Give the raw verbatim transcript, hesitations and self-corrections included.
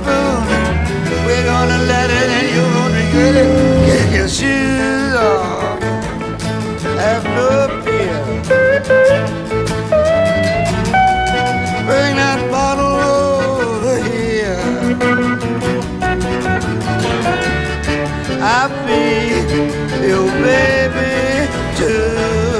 spoon. We're gonna let it and you're gonna get it. Get your shoes off. Have no fear. Bring that bottle over here.